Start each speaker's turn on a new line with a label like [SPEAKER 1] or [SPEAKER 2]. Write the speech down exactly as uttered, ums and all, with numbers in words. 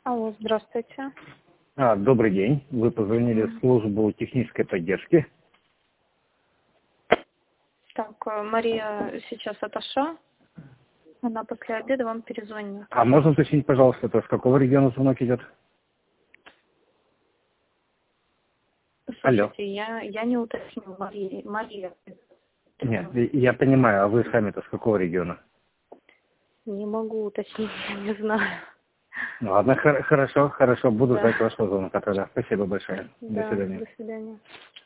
[SPEAKER 1] Алло, здравствуйте.
[SPEAKER 2] А, добрый день. Вы позвонили в службу технической поддержки.
[SPEAKER 1] Так, э, Мария сейчас отошла. Она после обеда вам перезвонит.
[SPEAKER 2] А можно уточнить, пожалуйста, это с какого региона звонок идет? Алло.
[SPEAKER 1] Слушайте, я, я не уточню, Мария. Мария.
[SPEAKER 2] Нет, я понимаю, а вы сами-то с какого региона?
[SPEAKER 1] Не могу уточнить, не знаю.
[SPEAKER 2] Ну, ладно, хор- хорошо, хорошо, буду
[SPEAKER 1] Да.
[SPEAKER 2] ждать вашего звонка тогда. Спасибо большое. До
[SPEAKER 1] Да,
[SPEAKER 2] свидания.
[SPEAKER 1] до свидания.